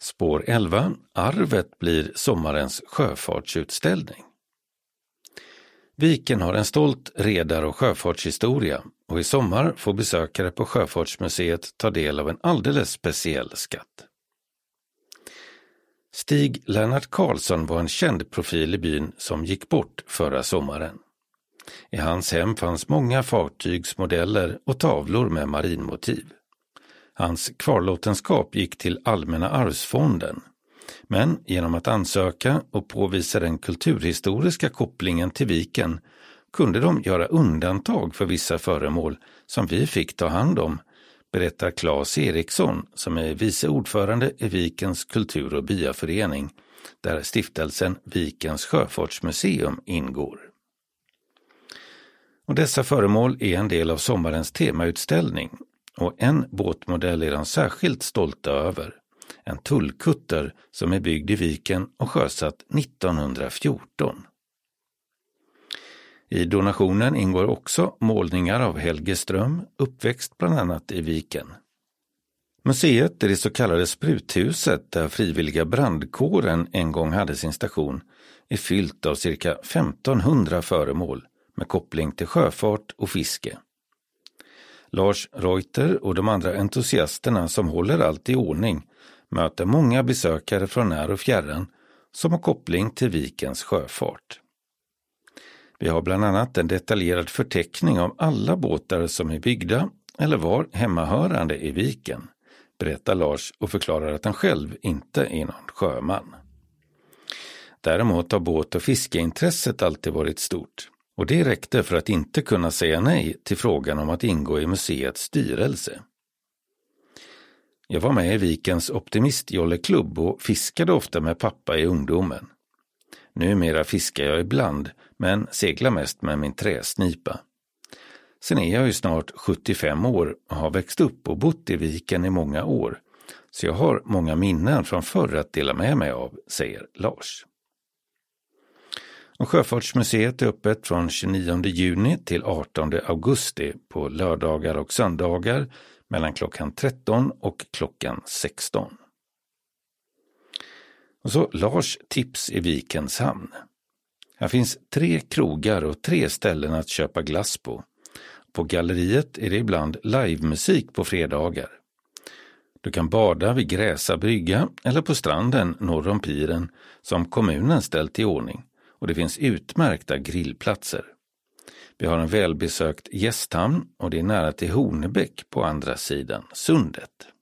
Spår 11. Arvet blir sommarens sjöfartsutställning. Viken har en stolt redar- och sjöfartshistoria och i sommar får besökare på Sjöfartsmuseet ta del av en alldeles speciell skatt. Stig Lennart Karlsson var en känd profil i byn som gick bort förra sommaren. I hans hem fanns många fartygsmodeller och tavlor med marinmotiv. Hans kvarlåtenskap gick till Allmänna arvsfonden, men genom att ansöka och påvisa den kulturhistoriska kopplingen till viken kunde de göra undantag för vissa föremål som vi fick ta hand om, berättar Claes Eriksson som är vice ordförande i Vikens kultur- och byaförening, där stiftelsen Vikens sjöfartsmuseum ingår. Och dessa föremål är en del av sommarens temautställning och en båtmodell är de särskilt stolta över. En tullkutter som är byggd i Viken och sjösatt 1914. I donationen ingår också målningar av Helge Ström, uppväxt bland annat i Viken. Museet är det så kallade spruthuset där frivilliga brandkåren en gång hade sin station, är fyllt av cirka 1500 föremål med koppling till sjöfart och fiske. Lars Reuter och de andra entusiasterna som håller allt i ordning möter många besökare från när och fjärran som har koppling till Vikens sjöfart. Vi har bland annat en detaljerad förteckning av alla båtar som är byggda eller var hemmahörande i Viken, berättar Lars och förklarar att han själv inte är någon sjöman. Däremot har båt- och fiskeintresset alltid varit stort. Och det räckte för att inte kunna säga nej till frågan om att ingå i museets styrelse. Jag var med i Vikens optimistjolleklubb och fiskade ofta med pappa i ungdomen. Numera fiskar jag ibland, men seglar mest med min träsnipa. Sen är jag ju snart 75 år och har växt upp och bott i Viken i många år, så jag har många minnen från förr att dela med mig av, säger Lars. Och Sjöfartsmuseet är öppet från 29 juni till 18 augusti på lördagar och söndagar mellan klockan 13 och klockan 16. Och så Lars tips i Vikens hamn. Här finns 3 krogar och 3 ställen att köpa glass på. På galleriet är det ibland livemusik på fredagar. Du kan bada vid Gräsa brygga eller på stranden norr om piren som kommunen ställt i ordning. Och det finns utmärkta grillplatser. Vi har en välbesökt gästhamn och det är nära till Hornebäck på andra sidan sundet.